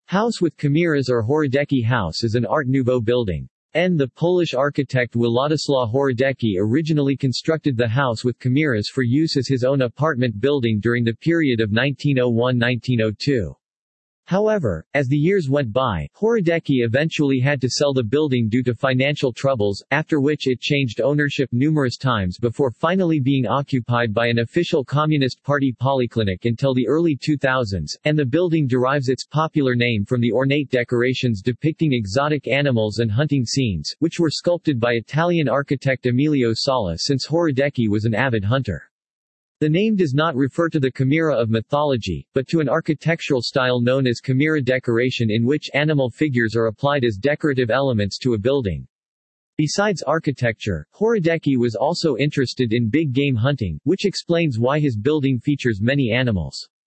House with Chimeras or Horodecki House is an Art Nouveau building. The Polish architect Władysław Horodecki originally constructed the house with chimeras for use as his own apartment building during the period of 1901–1902. However, as the years went by, Horodecki eventually had to sell the building due to financial troubles, after which it changed ownership numerous times before finally being occupied by an official Communist Party polyclinic until the early 2000s, and the building derives its popular name from the ornate decorations depicting exotic animals and hunting scenes, which were sculpted by Italian architect Emilio Sala since Horodecki was an avid hunter. The name does not refer to the chimera of mythology, but to an architectural style known as chimera decoration in which animal figures are applied as decorative elements to a building. Besides architecture, Horodecki was also interested in big game hunting, which explains why his building features many animals.